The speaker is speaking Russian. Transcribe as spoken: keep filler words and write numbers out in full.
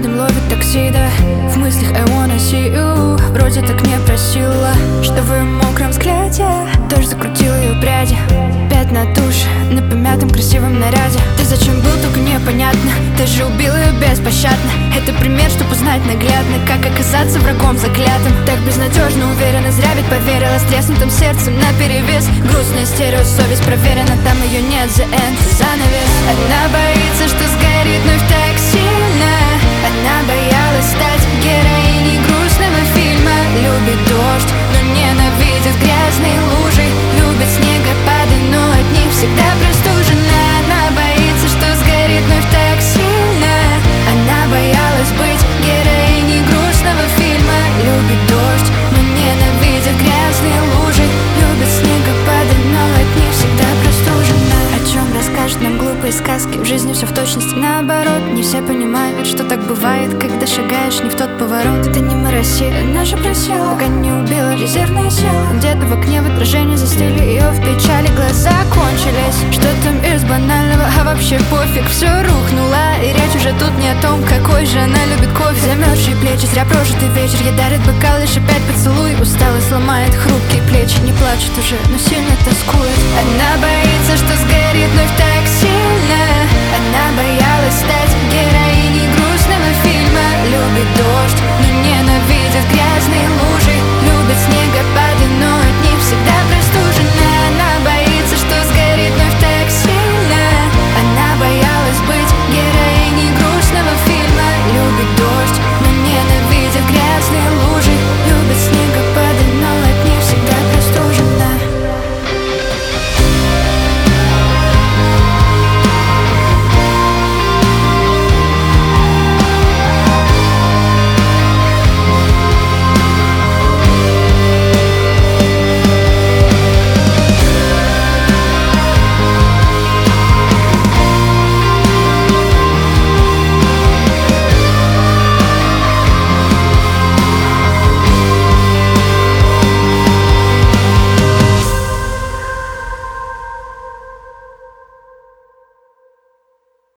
рядом, ловит такси, да. В мыслях I wanna see you. Вроде так не просила, что в ее мокром взгляде тоже закрутила ее пряди. Пятна туши на помятом красивом наряде. Ты зачем был, только непонятно. Ты же убил ее беспощадно. Это пример, чтобы узнать наглядно, как оказаться врагом заклятым. Так безнадежно, уверена, зря ведь поверила. С треснутым сердцем наперевес. Грустная стерео, совесть проверена. Там ее нет, the end, занавес. Она боится, что сгорит вновь так сильно. Она боялась стать героиней грустного фильма. Любит дождь, но ненавидит грязные лужи. Любит снегопады, но от них всегда простужена. Она боится, что сгорит вновь так сильно. Она боялась быть героиней грустного фильма. Любит дождь, но ненавидит грязные лужи. Любит снегопады, но от них всегда простужена. О чем расскажут нам глупые сказки? В жизни все в точности наоборот. Не все понимают, что так бывает, когда шагаешь не в тот поворот. Это не мороси, она же просила, пока не убила резервные силы. Где-то в окне в отражении застыли ее в печали. Глаза кончились, что там из банального, а вообще пофиг. Все рухнуло, и речь уже тут не о том, какой же она любит кофе. Замерзшие плечи, зря прожитый вечер. Ей дарит бокал, лишь опять поцелуй. Усталость ломает хрупкие плечи. Не плачет уже, но сильно тоскует. Она боится, что сгорит вновь так сильно. Она боится